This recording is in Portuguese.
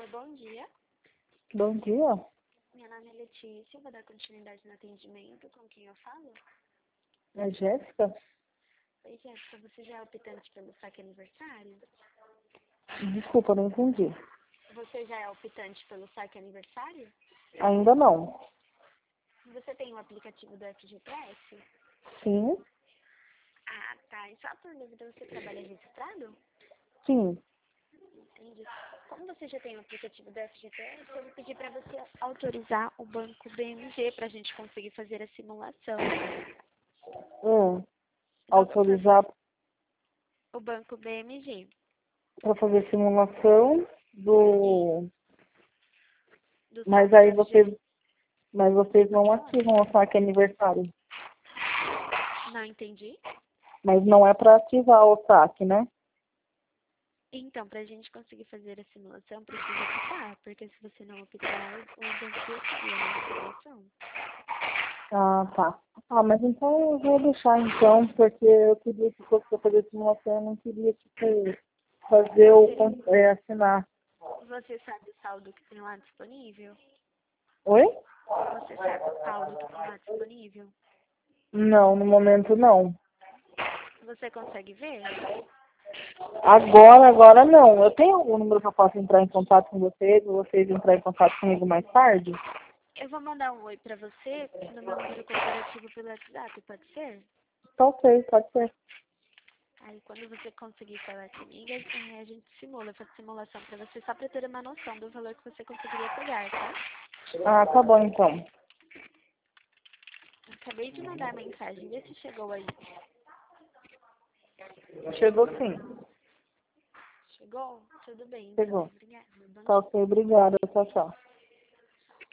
Oi, bom dia. Bom dia. Meu nome é Letícia, vou dar continuidade no atendimento. Com quem eu falo? É Jéssica? Oi, Jéssica, você já é optante pelo saque aniversário? Desculpa, não entendi. Você já é optante pelo saque aniversário? Ainda não. Você tem o aplicativo do FGTS? Sim? Ah, tá. E só por dúvida, você trabalha registrado? Sim. Entendi. Como você já tem o aplicativo do FGTS, eu vou pedir para você autorizar o banco BMG para a gente conseguir fazer a simulação. Vamos fazer Autorizar o banco BMG. para fazer simulação do... Do Mas saque do aí FGTS. vocês Pode não falar? ativam o saque aniversário. Não entendi. Mas não é para ativar o saque, né? Então, para a gente conseguir fazer a simulação, precisa optar, porque se você não optar, o banco bloqueia na simulação. Ah, tá. Ah, mas então eu vou deixar então, porque eu queria que fosse para fazer simulação, eu não queria, tipo, fazer assinar. Você sabe o saldo que tem lá disponível? Oi? Você sabe o saldo que tem lá disponível? Não, no momento não. Você consegue ver? Agora não. Eu tenho algum número que eu possa entrar em contato com vocês, ou vocês entrar em contato comigo mais tarde? Eu vou mandar um oi para você no meu número corporativo pelo WhatsApp, pode ser? Tá ok, pode ser. Aí quando você conseguir falar comigo, a gente simula, faz simulação para você, só para ter uma noção do valor que você conseguiria pegar, tá? Ah, tá bom então. Acabei de mandar a mensagem, vê se chegou aí. Chegou sim. Chegou? Tudo bem, então. Chegou. Obrigada. Bom Tá dia. ok, obrigada. Tchau, tchau.